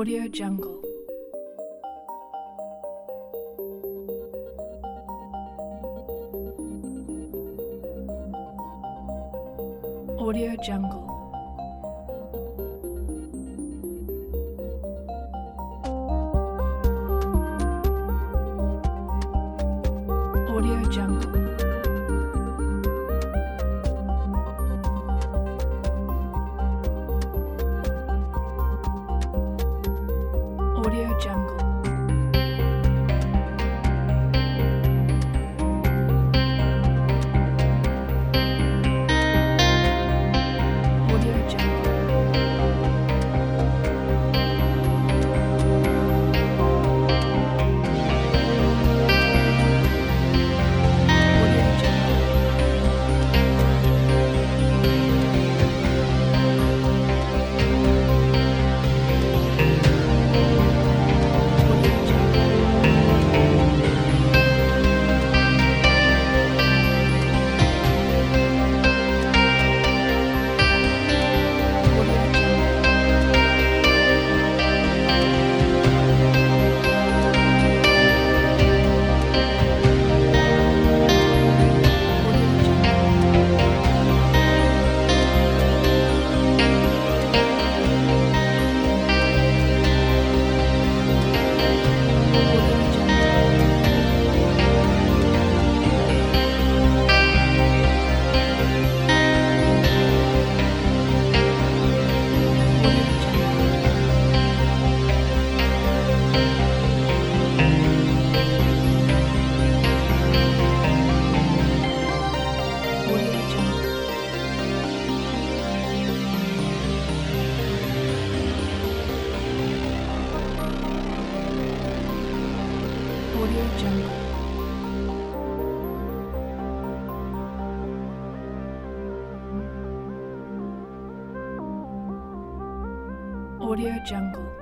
Audio Jungle. Audio Jungle. Audio Jungle. Audio Jungle. Audio Jungle. Audio Jungle. Audio Jungle. Audio Jungle. Audio Jungle. Audio Jungle. Audio Jungle. Audio Jungle. Audio Jungle. Audio Jungle.